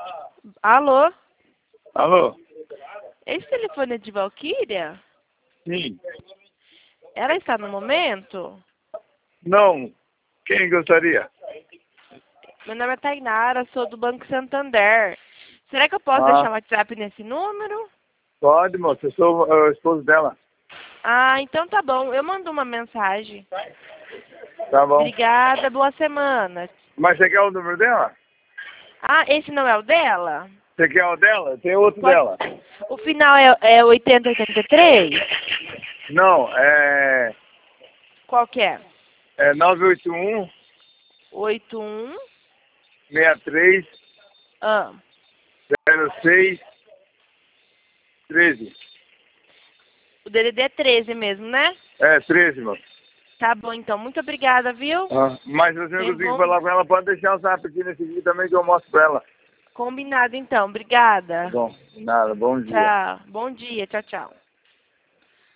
Alô? Alô? Esse telefone é de Valquíria? Sim. Ela está no momento? Não. Quem gostaria? Meu nome é Tainara, sou do Banco Santander. Será que eu posso deixar o WhatsApp nesse número? Pode, moça. Eu sou o esposo dela. Ah, então tá bom. Eu mando uma mensagem. Tá bom. Obrigada, boa semana. Mas você quer o número dela? Ah, esse não é o dela? Você quer o dela? Tem outro Pode... dela. O final é 8083? Não, Qual que é? é 981 81... 63 Ah, 06 13. o DDD é 13 mesmo, né? É, 13, moça. Tá bom, então. Muito obrigada, viu? Mas se você não Tem conseguir bom... falar com ela, pode deixar o zap aqui nesse vídeo também que eu mostro pra ela. Combinado, então. Obrigada. Bom, nada. Bom dia. Tchau. Bom dia. Tchau, tchau.